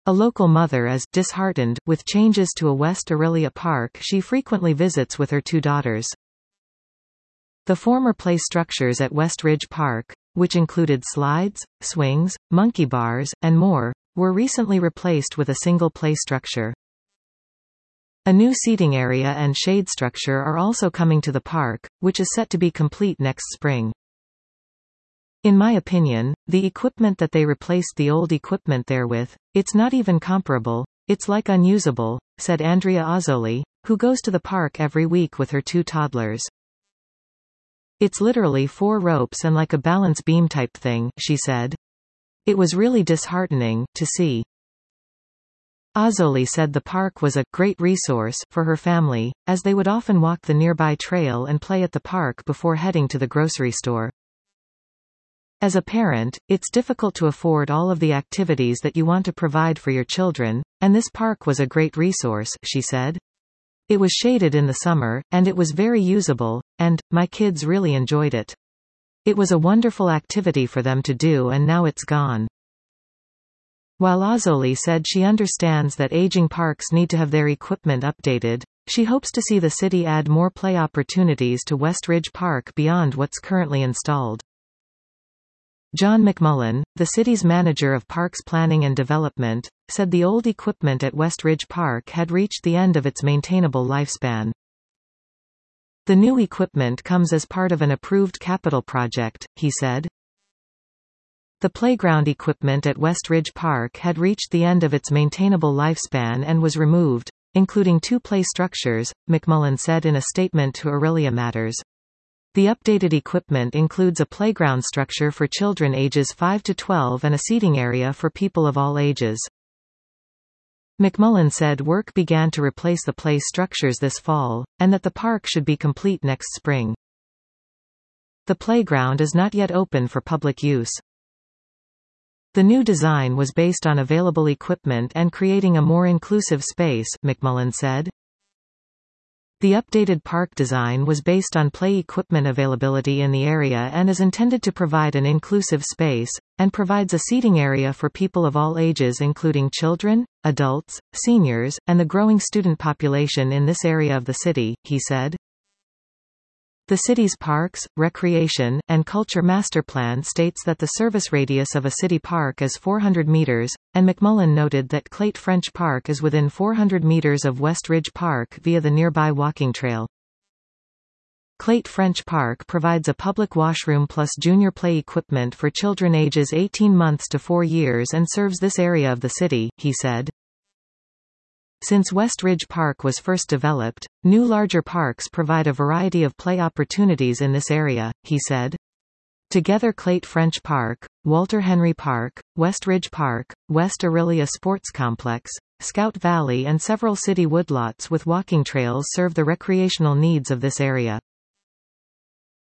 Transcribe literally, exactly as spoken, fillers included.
A local mother is disheartened with changes to a West Orillia park she frequently visits with her two daughters. The former play structures at West Ridge Park, which included slides, swings, monkey bars, and more, were recently replaced with a single play structure. A new seating area and shade structure are also coming to the park, which is set to be complete next spring. In my opinion, the equipment that they replaced the old equipment there with, it's not even comparable, it's like unusable, said Andrea Azzoli, who goes to the park every week with her two toddlers. It's literally four ropes and like a balance beam type thing, she said. It was really disheartening to see. Azzoli said the park was a great resource for her family, as they would often walk the nearby trail and play at the park before heading to the grocery store. As a parent, it's difficult to afford all of the activities that you want to provide for your children, and this park was a great resource, she said. It was shaded in the summer, and it was very usable, and my kids really enjoyed it. It was a wonderful activity for them to do, and now it's gone. While Azzoli said she understands that aging parks need to have their equipment updated, she hopes to see the city add more play opportunities to West Ridge Park beyond what's currently installed. John McMullen, the city's manager of parks planning and development, said the old equipment at West Ridge Park had reached the end of its maintainable lifespan. The new equipment comes as part of an approved capital project, he said. The playground equipment at West Ridge Park had reached the end of its maintainable lifespan and was removed, including two play structures, McMullen said in a statement to Orillia Matters. The updated equipment includes a playground structure for children ages five to twelve and a seating area for people of all ages. McMullen said work began to replace the play structures this fall, and that the park should be complete next spring. The playground is not yet open for public use. The new design was based on available equipment and creating a more inclusive space, McMullen said. The updated park design was based on play equipment availability in the area and is intended to provide an inclusive space, and provides a seating area for people of all ages including children, adults, seniors, and the growing student population in this area of the city, he said. The city's Parks, Recreation, and Culture Master Plan states that the service radius of a city park is four hundred meters, and McMullen noted that Clete French Park is within four hundred meters of West Ridge Park via the nearby walking trail. Clete French Park provides a public washroom plus junior play equipment for children ages eighteen months to four years and serves this area of the city, he said. Since West Ridge Park was first developed, new larger parks provide a variety of play opportunities in this area, he said. Together Clete French Park, Walter Henry Park, West Ridge Park, West Orillia Sports Complex, Scout Valley and several city woodlots with walking trails serve the recreational needs of this area.